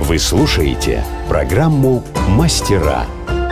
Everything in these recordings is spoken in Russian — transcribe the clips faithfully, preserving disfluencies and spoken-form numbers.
Вы слушаете программу «Мастера».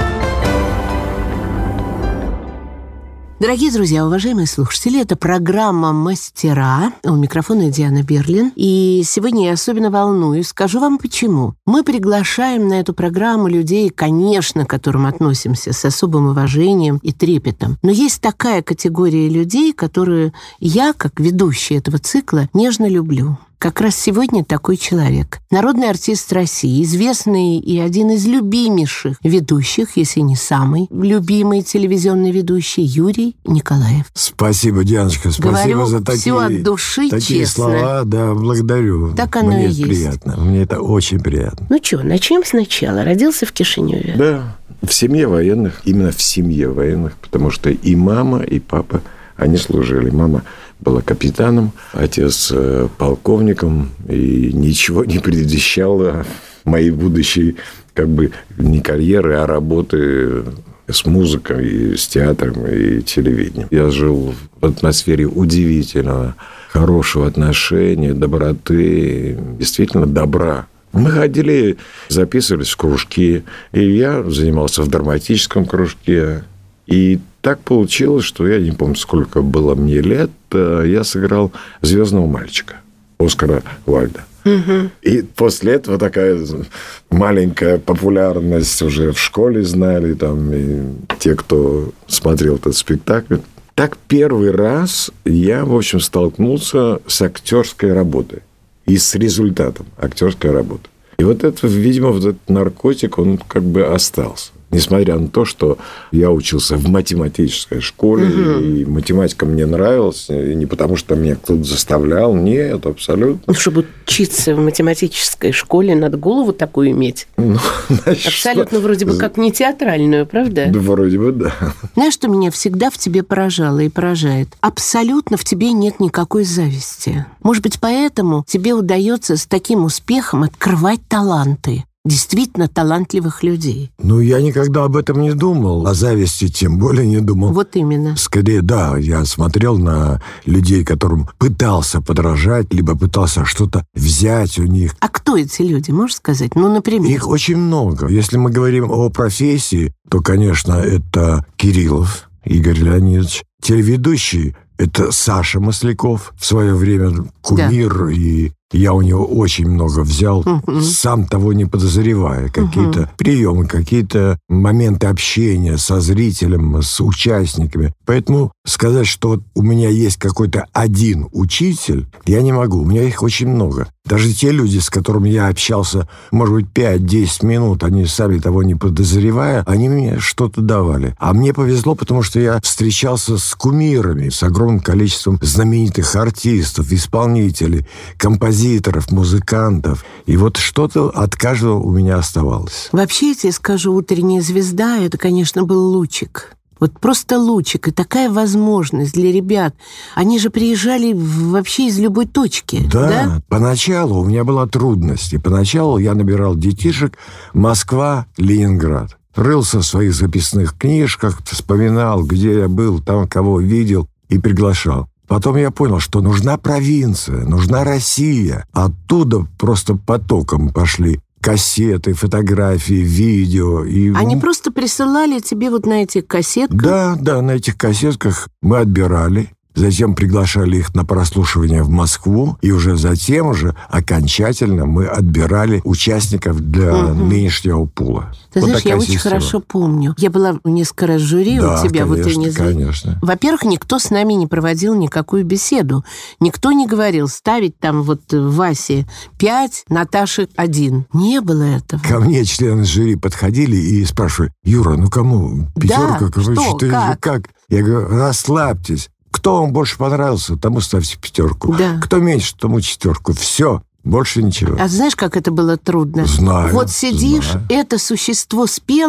Дорогие друзья, уважаемые слушатели, это программа «Мастера». У микрофона Диана Берлин. И сегодня я особенно волнуюсь. Скажу вам почему. Мы приглашаем на эту программу людей, конечно, к которым относимся с особым уважением и трепетом. Но есть такая категория людей, которую я, как ведущая этого цикла, нежно люблю. Как раз сегодня такой человек. Народный артист России, известный и один из любимейших ведущих, если не самый любимый телевизионный ведущий, Юрий Николаев. Спасибо, Дианочка, спасибо Говорю за такие, все от души, такие честно. слова. Да, благодарю. Так оно Мне и есть. приятно, мне это очень приятно. Ну что, начнем сначала. Родился в Кишиневе. Да, в семье военных, именно в семье военных, потому что и мама, и папа, они служили. Мама была капитаном, отец полковником, и ничего не предвещало моей будущей, как бы, не карьеры, а работы с музыкой, и с театром, и телевидением. Я жил в атмосфере удивительного, хорошего отношения, доброты, действительно добра. Мы ходили, записывались в кружки, и я занимался в драматическом кружке, и так получилось, что я не помню, сколько было мне лет, я сыграл «Звездного мальчика» Оскара Уайльда. Угу. И после этого такая маленькая популярность уже в школе знали, там, и те, кто смотрел этот спектакль. Так первый раз я, в общем, столкнулся с актерской работой и с результатом актерской работы. И вот это, видимо, вот этот наркотик, он как бы остался. Несмотря на то, что я учился в математической школе, угу. и математика мне нравилась, и не потому, что меня кто-то заставлял, нет, абсолютно. Ну, чтобы учиться в математической школе, надо голову такую иметь. Ну, значит, абсолютно что? Вроде бы как не театральную, правда? Да, вроде бы да. Знаешь, что меня всегда в тебе поражало и поражает? Абсолютно в тебе нет никакой зависти. Может быть, поэтому тебе удается с таким успехом открывать таланты. Действительно талантливых людей. Ну, я никогда об этом не думал, о зависти тем более не думал. Вот именно. Скорее, да, я смотрел на людей, которым пытался подражать, либо пытался что-то взять у них. А кто эти люди, можешь сказать? Ну, например. Их очень много. Если мы говорим о профессии, то, конечно, это Кириллов Игорь Леонидович. Телеведущий – это Саша Масляков, в свое время кумир, да. И я у него очень много взял, uh-huh. сам того не подозревая. Какие-то uh-huh. приемы, какие-то моменты общения со зрителем, с участниками. Поэтому сказать, что вот у меня есть какой-то один учитель, я не могу. У меня их очень много. Даже те люди, с которыми я общался, может быть, пять-десять минут, они сами того не подозревая, они мне что-то давали. А мне повезло, потому что я встречался с кумирами, с огромным количеством знаменитых артистов, исполнителей, композиторов, музыкантов. И вот что-то от каждого у меня оставалось. Вообще, я тебе скажу, «Утренняя звезда» — это, конечно, был лучик. Вот просто лучик. И такая возможность для ребят. Они же приезжали вообще из любой точки. Да, да? Поначалу у меня была трудность. И поначалу я набирал детишек Москва, Ленинград. Рылся в своих записных книжках, вспоминал, где я был, там кого видел, и приглашал. Потом я понял, что нужна провинция, нужна Россия. Оттуда просто потоком пошли кассеты, фотографии, видео. И... Они просто присылали тебе вот на этих кассетках? Да, да, на этих кассетках мы отбирали. Затем приглашали их на прослушивание в Москву, и уже затем уже окончательно мы отбирали участников для угу. нынешнего пула. Ты вот знаешь, я очень система. Хорошо помню. Я была несколько раз в жюри да, у тебя конечно, в «Утренней звезде». Конечно. Во-первых, никто с нами не проводил никакую беседу. Никто не говорил ставить там вот Васе пять, Наташе один. Не было этого. Ко мне члены жюри подходили и спрашивали: Юра, ну кому? Пятерка? Да, что, как? как? Я говорю, расслабьтесь. Кто вам больше понравился, тому ставьте пятерку. Да. Кто меньше, тому четверку. Все. Больше ничего. А знаешь, как это было трудно? Знаю. Вот сидишь, знаю. это существо спело,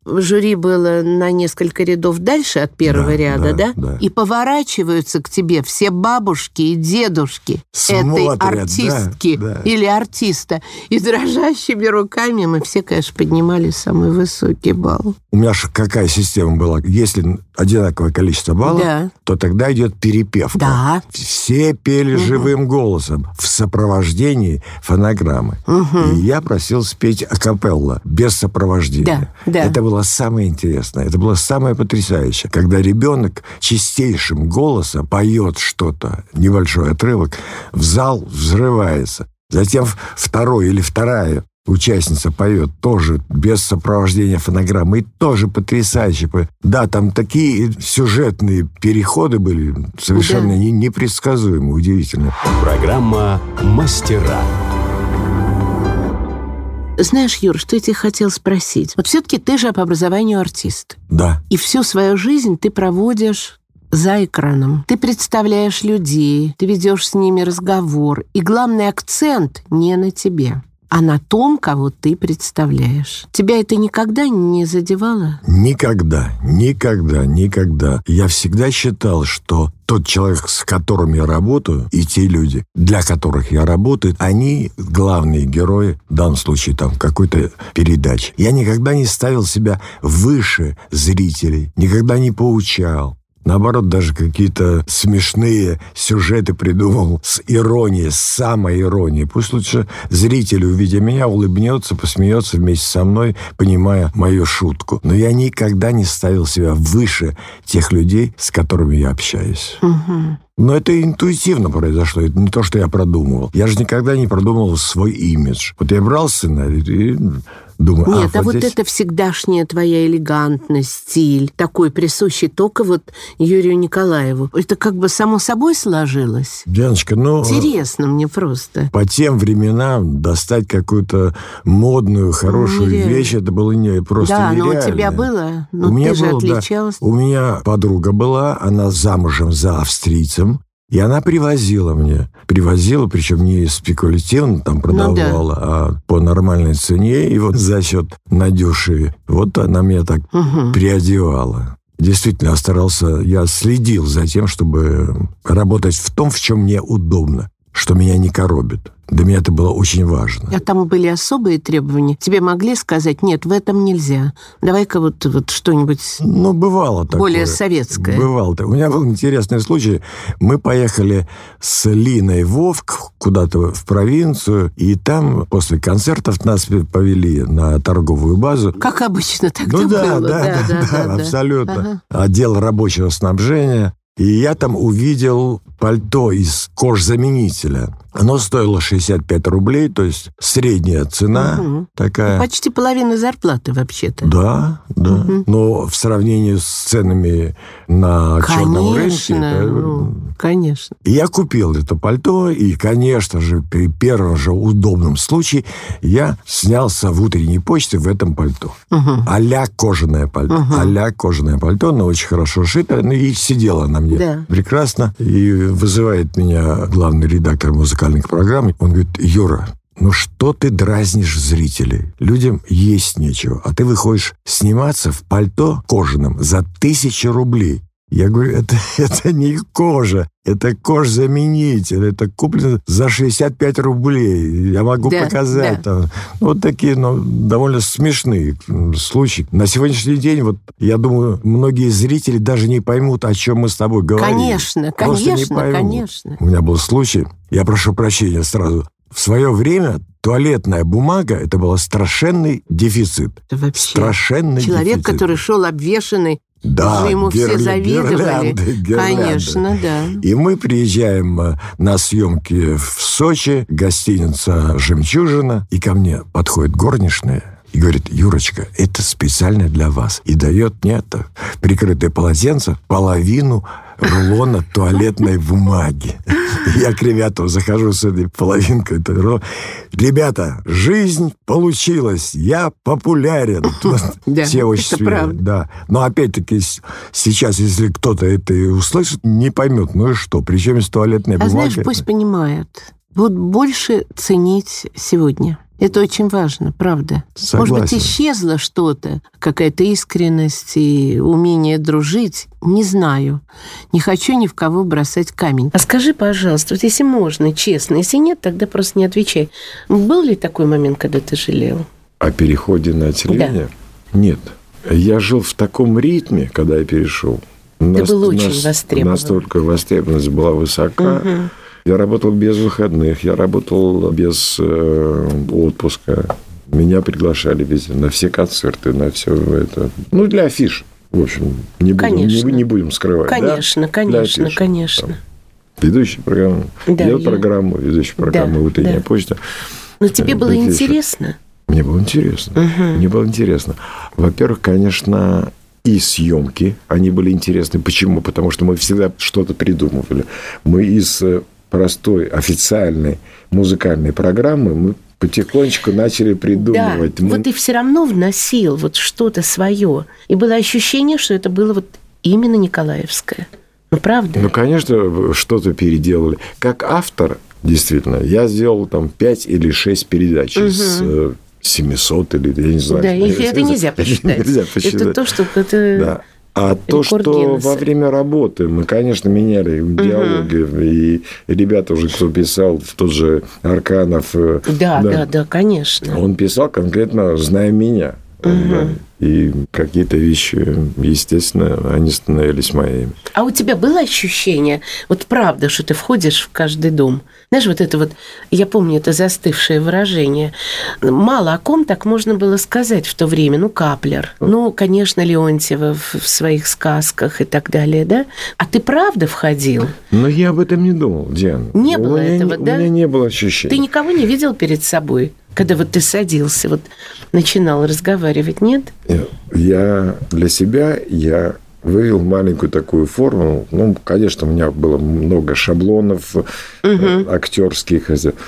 жюри было на несколько рядов дальше от первого Да, ряда, да, да, да. И поворачиваются к тебе все бабушки и дедушки Смотрят, этой артистки да, да. или артиста. И дрожащими руками мы все, конечно, поднимали самый высокий балл. У меня же какая система была? Если одинаковое количество баллов, Да. то тогда идет перепевка. Да. Все пели живым голосом в сопровождении фонограммы. И я просил спеть акапелла, без сопровождения. Да, да. Это было самое интересное, это было самое потрясающее. Когда ребенок чистейшим голосом поет что-то, небольшой отрывок, в зал взрывается. Затем второй или вторая участница поет тоже без сопровождения фонограммы, и тоже потрясающе. Да, там такие сюжетные переходы были совершенно Да. не- непредсказуемые, удивительные. Программа «Мастера». Знаешь, Юр, что я тебе хотел спросить? Вот все-таки ты же по образованию артист. Да. И всю свою жизнь ты проводишь за экраном. Ты представляешь людей, ты ведешь с ними разговор. И главный акцент не на тебе, а на том, кого ты представляешь. Тебя это никогда не задевало? Никогда, никогда, никогда. Я всегда считал, что тот человек, с которым я работаю, и те люди, для которых я работаю, они главные герои, в данном случае там какой-то передачи. Я никогда не ставил себя выше зрителей, никогда не поучал. Наоборот, даже какие-то смешные сюжеты придумал с иронией, с самой иронией. Пусть лучше зритель, увидя меня, улыбнется, посмеется вместе со мной, понимая мою шутку. Но я никогда не ставил себя выше тех людей, с которыми я общаюсь. Угу. Но это интуитивно произошло, это не то, что я продумывал. Я же никогда не продумывал свой имидж. Вот я брал сценарий и думаю... Нет, а, а вот здесь... это всегдашняя твоя элегантность, стиль, такой присущий только вот Юрию Николаеву. Это как бы само собой сложилось? Дианочка, ну... Интересно мне просто. По тем временам достать какую-то модную, хорошую Нереально. вещь, это было не, просто Да, нереально. но у тебя было, но У меня ты же было, да. отличалась. У меня подруга была, она замужем за австрийцем, и она привозила мне. Привозила, причем не спекулятивно там продавала, а по нормальной цене. И вот за счет Надюши, вот она меня так Угу. приодевала. Действительно, я старался, я следил за тем, чтобы работать в том, в чем мне удобно, что меня не коробит. Для меня это было очень важно. А там были особые требования? Тебе могли сказать, нет, в этом нельзя. Давай-ка вот, вот что-нибудь Ну, бывало такое. более советское. Бывало. У меня был интересный случай. Мы поехали с Линой Вовк куда-то в провинцию, и там после концертов нас повели на торговую базу. Как обычно тогда Ну да, было. да, да, да, да, да. абсолютно. Ага. Отдел рабочего снабжения. И я там увидел пальто из кожзаменителя. Оно стоило шестьдесят пять рублей, то есть средняя цена Мгм. такая. Почти половина зарплаты вообще-то. Да, да. Мгм. Но в сравнении с ценами на черном рынке... Конечно, это- ну, конечно. И я купил это пальто, и, конечно же, при первом же удобном случае я снялся в утренней почте в этом пальто. Мгм. А-ля кожаное пальто. Мгм. А-ля кожаное пальто, но очень хорошо шито, ну, и сидела на мне Да. прекрасно. И вызывает меня главный редактор музыкальных программ. Он говорит: Юра, ну что ты дразнишь зрителей? Людям есть нечего. А ты выходишь сниматься в пальто кожаном за тысячу рублей. Я говорю, это, это не кожа, это кожзаменитель, это куплено за шестьдесят пять рублей. Я могу Да, показать. да. Там. Вот такие, ну, довольно смешные случаи. На сегодняшний день, вот, я думаю, многие зрители даже не поймут, о чем мы с тобой говорим. Конечно, Просто не конечно, поймут. конечно. У меня был случай, я прошу прощения сразу. В свое время туалетная бумага – это был страшенный дефицит. Это вообще Страшенный человек, дефицит. который шел обвешанный, Да, уже ему все гирля- завидовали. гирлянды, гирлянды. Конечно, да. И мы приезжаем э, на съемки в Сочи, гостиница «Жемчужина», и ко мне подходит горничная и говорит: Юрочка, это специально для вас. И дает мне это прикрытое полотенце, половину рулона туалетной бумаги. И я к ребятам захожу с этой половинкой. Ребята, жизнь получилась, я популярен. Да, Все очень это смеются. правда. Да. Но опять-таки с- сейчас, если кто-то это и услышит, не поймет. Ну и что? Причем из туалетной А бумаги? знаешь, пусть понимают. Вот больше ценить сегодня. Это очень важно, правда. Согласен. Может быть, исчезло что-то, какая-то искренность и умение дружить. Не знаю. Не хочу ни в кого бросать камень. А скажи, пожалуйста, вот если можно, честно, если нет, тогда просто не отвечай. Был ли такой момент, когда ты жалел? О переходе на телевидение? Да. Нет. Я жил в таком ритме, когда я перешел. Ты Нас, был очень нас, востребован. Настолько востребованность была высока. Угу. Я работал без выходных, я работал без э, отпуска. Меня приглашали везде, на все концерты, на все это. Ну, для афиш. В общем, не будем, не, не будем скрывать. Конечно, да? конечно, афиш, конечно. Там, ведущий программу, да, делал я... программу, ведущий программу, да, «Утренняя да. почта». Но тебе было афиш. интересно? Мне было интересно. Угу. Мне было интересно. Во-первых, конечно... И съемки, они были интересны. Почему? Потому что мы всегда что-то придумывали. Мы из простой официальной музыкальной программы мы потихонечку начали придумывать. Да, мы... вот ты все равно вносил вот что-то свое. И было ощущение, что это было вот именно Николаевское. Ну, правда? Ну, конечно, что-то переделали. Как автор, действительно, я сделал там пять или шесть передач угу. из... семьсот или, я не знаю. Да, это, это нельзя посчитать. Нельзя посчитать. Это то, что... Это... Да. А то, что Гиннесса. Во время работы мы, конечно, меняли диалоги, угу. и ребята уже, кто писал, тот же Арканов... Да, да, да, да, конечно. Он писал конкретно, зная меня. Угу. Да. И какие-то вещи, естественно, они становились моими. А у тебя было ощущение, вот правда, что ты входишь в каждый дом? Знаешь, вот это вот, я помню, это застывшее выражение. Мало о ком так можно было сказать в то время. Ну, Каплер, ну, конечно, Леонтьева в, в своих сказках и так далее, да? А ты правда входил? Но я об этом не думал, Диана. Не было этого, не, да? У меня не было ощущения. Ты никого не видел перед собой? Когда вот ты садился, вот начинал разговаривать, нет? Я для себя, я вывел маленькую такую формулу. Ну, конечно, у меня было много шаблонов угу. актерских,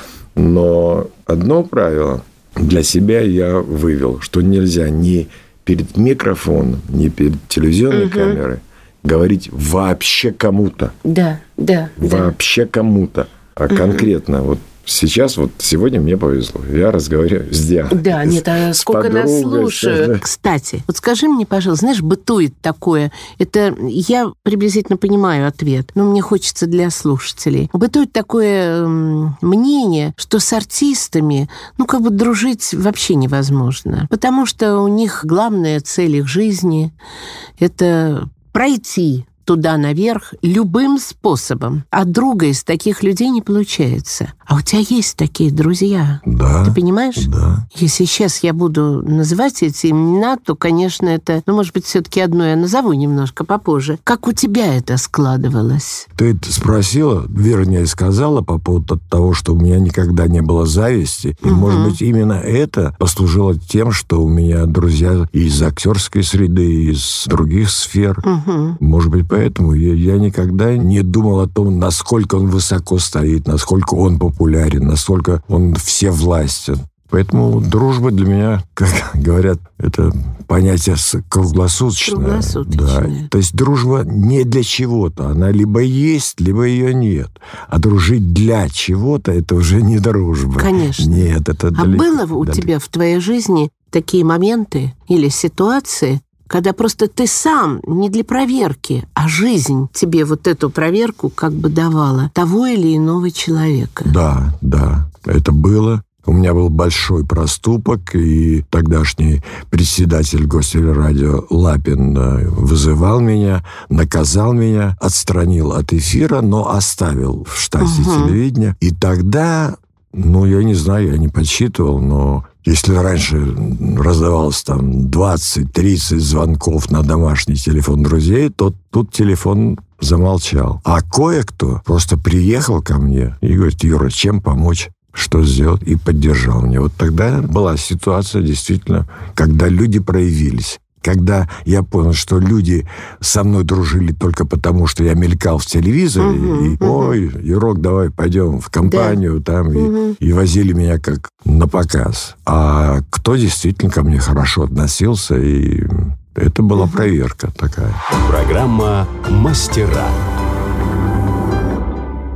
но одно правило для себя я вывел, что нельзя ни перед микрофоном, ни перед телевизионной угу. камерой говорить вообще кому-то. Да, да. Вообще да. кому-то. А угу. конкретно вот сейчас, вот сегодня мне повезло. Я разговариваю с Дианой. Да, нет, а сколько нас слушают. Кстати, вот скажи мне, пожалуйста, знаешь, бытует такое, это я приблизительно понимаю ответ, но мне хочется для слушателей. Бытует такое м, мнение, что с артистами, ну, как бы дружить вообще невозможно, потому что у них главная цель их жизни – это пройти туда наверх любым способом. А друга из таких людей не получается. А у тебя есть такие друзья? Да. Ты понимаешь? Да. Если сейчас я буду называть эти имена, то, конечно, это... Ну, может быть, все-таки одно я назову немножко попозже. Как у тебя это складывалось? Ты спросила, вернее, сказала по поводу того, что у меня никогда не было зависти. И, угу. может быть, именно это послужило тем, что у меня друзья из актерской среды, из других сфер. Угу. Может быть, поэтому я, я никогда не думал о том, насколько он высоко стоит, насколько он популярен, насколько он всевластен. Поэтому дружба для меня, как говорят, это понятие круглосуточное. Круглосуточное. Да. То есть дружба не для чего-то. Она либо есть, либо ее нет. А дружить для чего-то – это уже не дружба. Конечно. Нет, это а далеко, было у далеко. тебя в твоей жизни такие моменты или ситуации, когда просто ты сам не для проверки, а жизнь тебе вот эту проверку как бы давала того или иного человека? Да, да, это было. У меня был большой проступок, и тогдашний председатель Гостелерадио Лапин вызывал меня, наказал меня, отстранил от эфира, но оставил в штате угу. телевидения. И тогда, ну, я не знаю, я не подсчитывал, но... Если раньше раздавалось там двадцать-тридцать звонков на домашний телефон друзей, то тут телефон замолчал. А кое-кто просто приехал ко мне и говорит: Юра, чем помочь? Что сделать? И поддержал меня. Вот тогда была ситуация, действительно, когда люди проявились. Когда я понял, что люди со мной дружили только потому, что я мелькал в телевизоре, угу, и, ой, Юрок, давай пойдем в компанию, да. там, угу. и, и возили меня как на показ. А кто действительно ко мне хорошо относился, и это была угу. проверка такая. Программа «Мастера».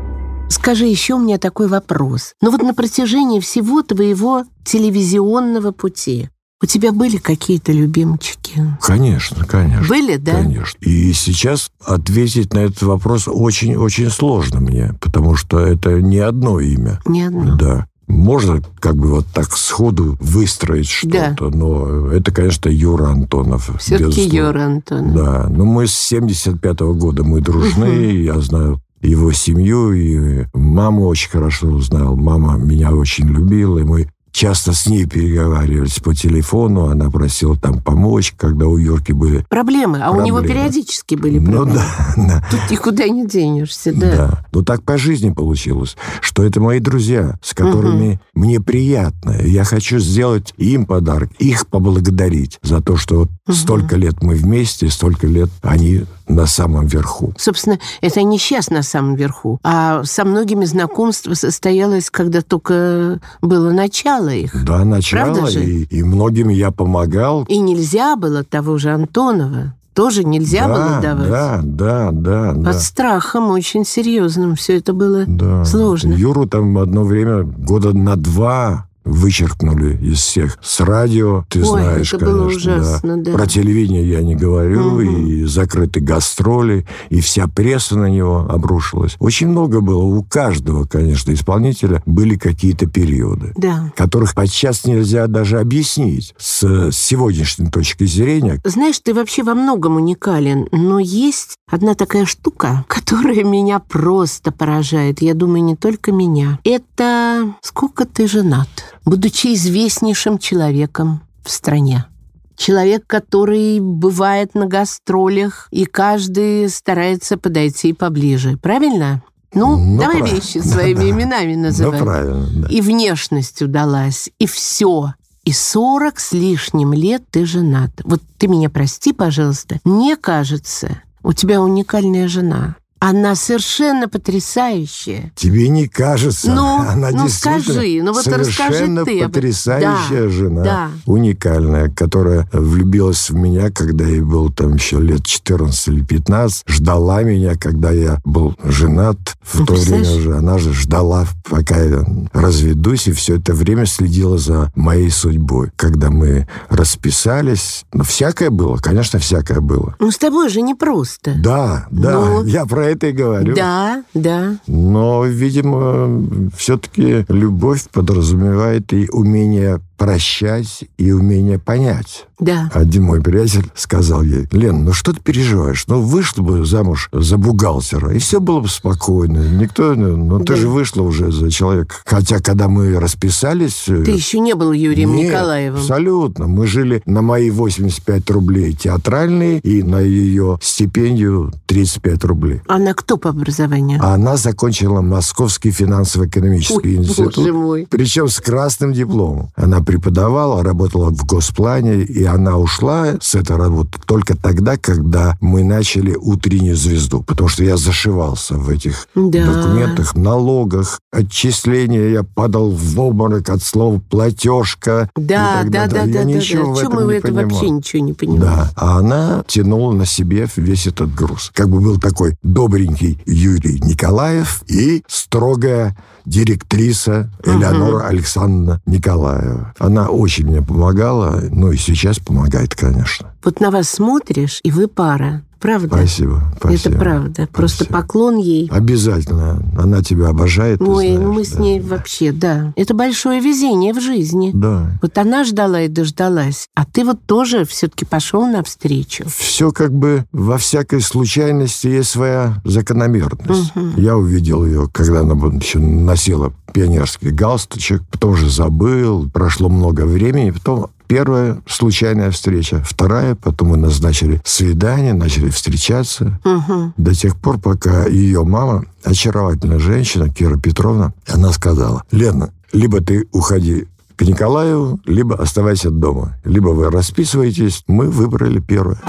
Скажи, еще у меня такой вопрос. Ну вот на протяжении всего твоего телевизионного пути у тебя были какие-то любимчики? Конечно, конечно. Были, да? Конечно. И сейчас ответить на этот вопрос очень-очень сложно мне, потому что это не одно имя. Не одно. Да. Можно как бы вот так сходу выстроить что-то, да. Но это, конечно, Юра Антонов. Все-таки Юра Антонов. Да, но мы с семьдесят пятого года, мы дружны, угу. Я знаю его семью, и маму очень хорошо знал. Мама меня очень любила, и мы часто с ней переговаривались по телефону, она просила там помочь, когда у Юрки были проблемы. А проблемы. У него периодически были проблемы. Ну да, да. Тут никуда не денешься, да. Да. Ну так по жизни получилось, что это мои друзья, с которыми угу. мне приятно. Я хочу сделать им подарок, их поблагодарить за то, что вот угу. столько лет мы вместе, столько лет они на самом верху. Собственно, это не сейчас на самом верху, а со многими знакомство состоялось, когда только было начало их. Да, начало, и, и многим я помогал. И нельзя было того же Антонова. Тоже нельзя да, было давать. Да, да, да. Под да. страхом очень серьезным. Все это было да. сложно. Юру там одно время, года на два вычеркнули из всех. С радио, ты Ой, знаешь, это конечно. Было ужасно, да. Да. Про телевидение я не говорю, угу. И закрыты гастроли, и вся пресса на него обрушилась. Очень много было. У каждого, конечно, исполнителя были какие-то периоды, да. которых подчас нельзя даже объяснить с сегодняшней точки зрения. Знаешь, ты вообще во многом уникален, но есть одна такая штука, которая меня просто поражает. Я думаю, не только меня. Это сколько ты женат? Будучи известнейшим человеком в стране. Человек, который бывает на гастролях, и каждый старается подойти поближе. Правильно? Ну, ну давай прав... вещи своими да, именами называй. Ну, правильно, да. И внешность удалась, и все. И сорок с лишним лет ты женат. Вот ты меня прости, пожалуйста. Мне кажется, у тебя уникальная жена. Она совершенно потрясающая. Тебе не кажется? Ну, она ну действительно скажи, ну вот совершенно расскажи ты. Потрясающая да, жена, да. уникальная, которая влюбилась в меня, когда ей был там еще лет четырнадцать или пятнадцать, ждала меня, когда я был женат. В ну, то время уже она же ждала, пока я разведусь, и все это время следила за моей судьбой. Когда мы расписались, ну, всякое было, конечно, всякое было. Ну, с тобой же непросто. Да, да, ну... я про это и говорю. Да, да. Но, видимо, все-таки любовь подразумевает и умение прощать, и умение понять. Да. Один мой приятель сказал ей: Лен, ну что ты переживаешь? Ну, вышла бы замуж за бухгалтера, и все было бы спокойно. Никто... Ну, ты да. же вышла уже за человека. Хотя, когда мы расписались... Ты еще не был Юрием нет, Николаевым. Абсолютно. Мы жили на мои восемьдесят пять рублей театральные, и на ее стипендию тридцать пять рублей. Она кто по образованию? Она закончила Московский финансово-экономический Ой, институт. Боже мой. Причем с красным дипломом. Она преподавала, работала в госплане, и она ушла с этой работы только тогда, когда мы начали «Утреннюю звезду», потому что я зашивался в этих да. документах, налогах, отчисления, я падал в обморок от слова «платежка». Да, да, да, да, да. Чего мы в этом вообще ничего не понимаем. Да, а она тянула на себе весь этот груз. Как бы был такой добренький Юрий Николаев и строгая директриса Элеонора uh-huh. Александровна Николаева. Она очень мне помогала, ну и сейчас помогает, конечно. Вот на вас смотришь, и вы пара. Правда? Спасибо, спасибо. Это правда. Спасибо. Просто поклон ей. Обязательно. Она тебя обожает. Ой, знаешь, мы да. с ней вообще, да. Это большое везение в жизни. Да. Вот она ждала и дождалась, а ты вот тоже все-таки пошел навстречу. Все как бы во всякой случайности есть своя закономерность. Угу. Я увидел ее, когда она еще носила пионерский галстучек, потом же забыл, прошло много времени, потом первая случайная встреча, вторая, потом мы назначили свидание, начали встречаться. Угу. До тех пор, пока ее мама, очаровательная женщина, Кира Петровна, она сказала: Лена, либо ты уходи к Николаеву, либо оставайся дома. Либо вы расписываетесь. Мы выбрали первое.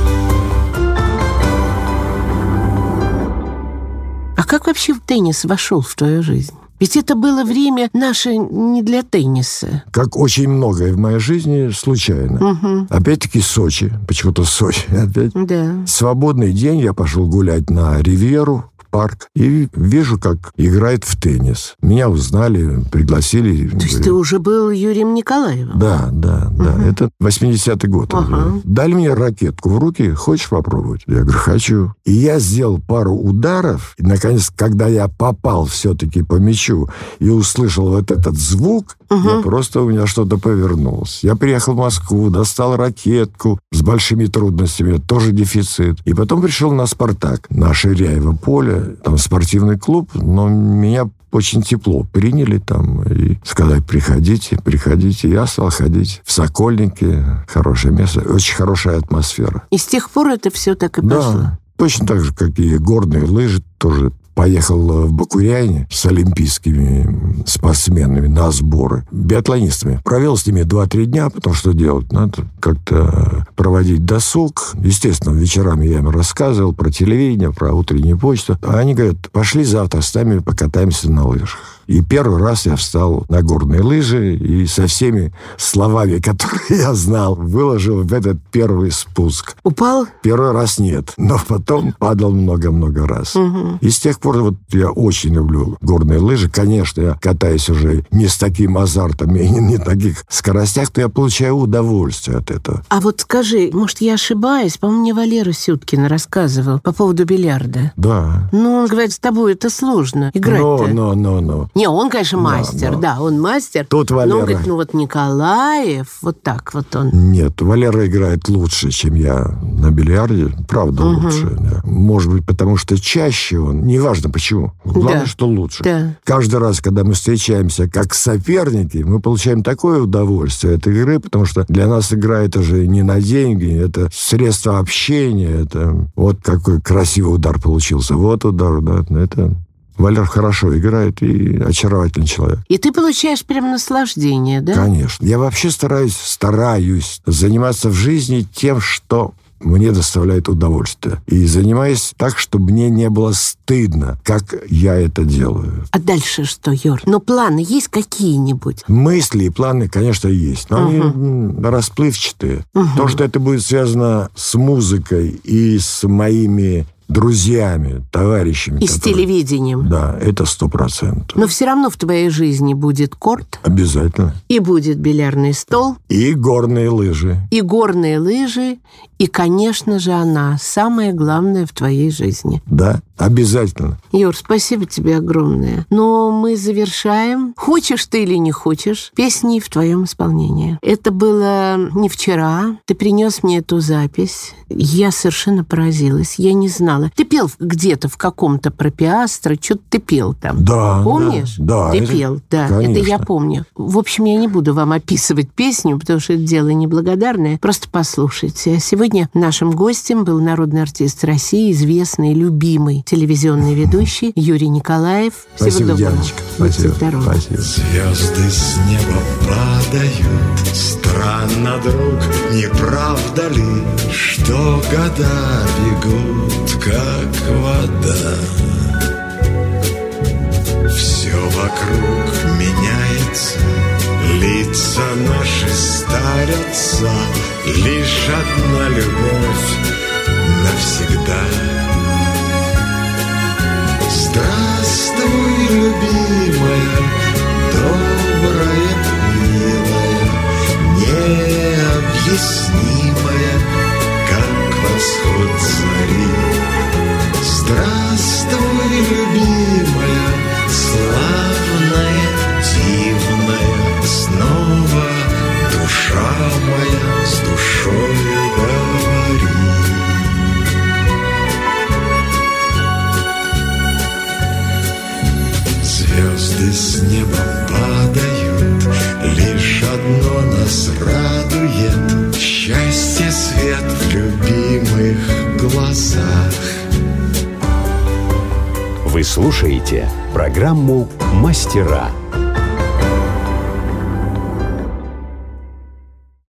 А как вообще теннис вошел в твою жизнь? Ведь это было время наше не для тенниса. Как очень многое в моей жизни случайно. Угу. Опять-таки Сочи. Почему-то Сочи опять. Да. Свободный день я пошел гулять на Ривьеру, в парк и вижу, как играет в теннис. Меня узнали, пригласили. То есть ты уже был Юрием Николаевым? Да, да, да. Угу. Это восьмидесятый год. Ага. Дали мне ракетку в руки. Хочешь попробовать? Я говорю, хочу. И я сделал пару ударов. И, наконец, когда я попал все-таки по мячу и услышал вот этот звук, угу. я просто у меня что-то повернулось. Я приехал в Москву, достал ракетку с большими трудностями, тоже дефицит. И потом пришел на «Спартак», на Ширяево поле, там спортивный клуб, но меня очень тепло приняли там и сказали, приходите, приходите. Я стал ходить в Сокольники, хорошее место, очень хорошая атмосфера. И с тех пор это все так и пошло? Да, точно так же, как и горные лыжи тоже. Поехал в Бакуряне с олимпийскими спортсменами на сборы, биатлонистами. Провел с ними два-три дня, потому что делать надо как-то проводить досуг. Естественно, вечерами я им рассказывал про телевидение, про утреннюю почту. А они говорят, пошли завтра с нами покатаемся на лыжах. И первый раз я встал на горные лыжи и со всеми словами, которые я знал, выложил в этот первый спуск. Упал? Первый раз нет, но потом падал много-много раз. Угу. И с тех пор вот я очень люблю горные лыжи. Конечно, я катаюсь уже не с таким азартом и не на таких скоростях, но я получаю удовольствие от этого. А вот скажи, может, я ошибаюсь? По-моему, мне Валера Сюткин рассказывал по поводу бильярда. Да. Ну, он говорит, с тобой это сложно играть-то. Но, но, но, но. Не, он, конечно, мастер, да, да. да, он мастер. Тут Валера... Но он говорит, ну вот Николаев, вот так вот он. Нет, Валера играет лучше, чем я на бильярде. Правда, угу. лучше. Да. Может быть, потому что чаще он. Неважно почему. Главное, да. что лучше. Да. Каждый раз, когда мы встречаемся как соперники, мы получаем такое удовольствие от игры, потому что для нас игра это же не на деньги, это средство общения. Это вот какой красивый удар получился. Вот удар, да, это... Валер хорошо играет и очаровательный человек. И ты получаешь прям наслаждение, да? Конечно. Я вообще стараюсь, стараюсь заниматься в жизни тем, что мне доставляет удовольствие. И занимаюсь так, чтобы мне не было стыдно, как я это делаю. А дальше что, Юр? Ну, планы есть какие-нибудь? Мысли и планы, конечно, есть. Но угу. они расплывчатые. Угу. То, что это будет связано с музыкой и с моими... друзьями, товарищами. И которые... с телевидением. Да, это сто процентов. Но все равно в твоей жизни будет корт. Обязательно. И будет бильярдный стол. И горные лыжи. И горные лыжи. И, конечно же, она самое главное в твоей жизни. Да, обязательно. Юр, спасибо тебе огромное. Но мы завершаем, хочешь ты или не хочешь, песни в твоем исполнении. Это было не вчера. Ты принес мне эту запись. Я совершенно поразилась. Я не знала. Ты пел где-то в каком-то про Пиастро, что-то ты пел там. Да. Помнишь? Да. Ты это... пел, да. Конечно. Это я помню. В общем, я не буду вам описывать песню, потому что это дело неблагодарное. Просто послушайте. Сегодня нашим гостем был народный артист России, известный, любимый телевизионный ведущий Юрий Николаев. Всего Спасибо, доброго. Дианочка. Спасибо. Спасибо. Звезды с неба падают. Странно, друг, не правда ли, что года бегут, как вода? Все вокруг меняется, лица наши старятся, лишь одна любовь навсегда. Здравствуй, любимая, добрая, милая, необъяснимая, как восход зари. Здравствуй, любимая, славная, дивная, снова душа моя с душою говори. Звезды с неба падают, лишь одно нас радует — счастье, свет в любимых глазах. Вы слушаете программу «Мастера».